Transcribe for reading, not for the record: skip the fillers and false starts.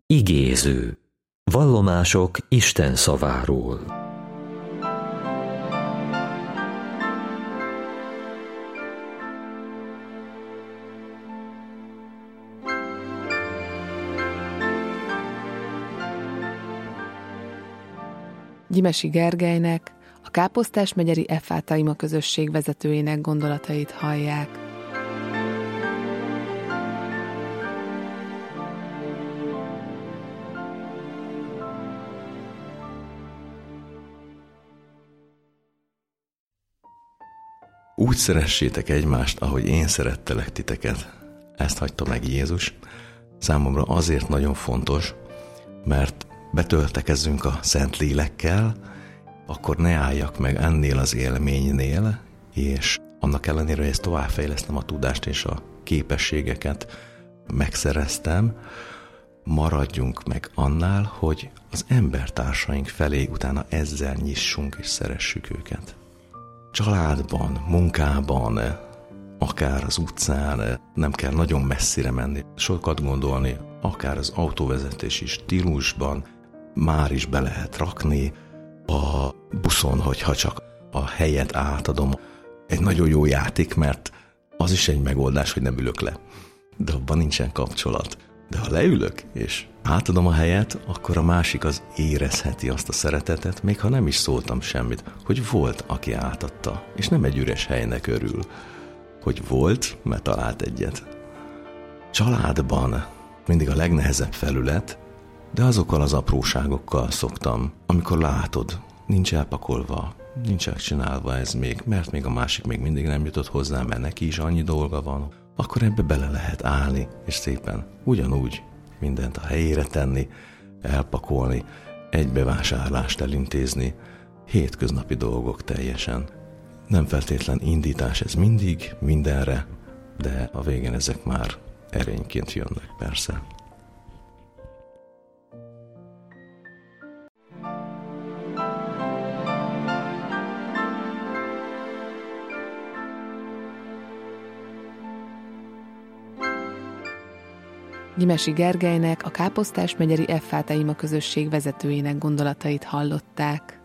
Igéző. Vallomások Isten szaváról. Gyimesi Gergelynek, a Káposztás-megyeri Effáta Ima közösség vezetőjének gondolatait hallják. Úgy szeressétek egymást, ahogy én szerettelek titeket. Ezt hagyta meg Jézus. Számomra azért nagyon fontos, mert betöltekezzünk a Szent Lélekkel, akkor ne álljak meg ennél az élménynél, és annak ellenére, hogy ezt továbbfejlesztem a tudást és a képességeket megszereztem, maradjunk meg annál, hogy az embertársaink felé utána ezzel nyissunk és szeressük őket. Családban, munkában, akár az utcán, nem kell nagyon messzire menni, sokat gondolni, akár az autóvezetési stílusban már is be lehet rakni, a buszon, hogyha csak a helyet átadom. Egy nagyon jó játék, mert az is egy megoldás, hogy nem ülök le. De abban nincsen kapcsolat. De ha leülök, és átadom a helyet, akkor a másik az érezheti azt a szeretetet, még ha nem is szóltam semmit, hogy volt, aki átadta, és nem egy üres helynek örül, hogy volt, mert talált egyet. Családban mindig a legnehezebb felület, de azokkal az apróságokkal szoktam, amikor látod, nincs elpakolva, nincs elcsinálva ez még, mert még a másik még mindig nem jutott hozzá, mert neki is annyi dolga van, akkor ebbe bele lehet állni, és szépen ugyanúgy mindent a helyére tenni, elpakolni, egy bevásárlást elintézni, hétköznapi dolgok teljesen. Nem feltétlen indítás ez mindig, mindenre, de a végén ezek már erényként jönnek persze. Gyimesi Gergelynek, a Káposztás-megyeri Effáta Ima közösség vezetőjének gondolatait hallották.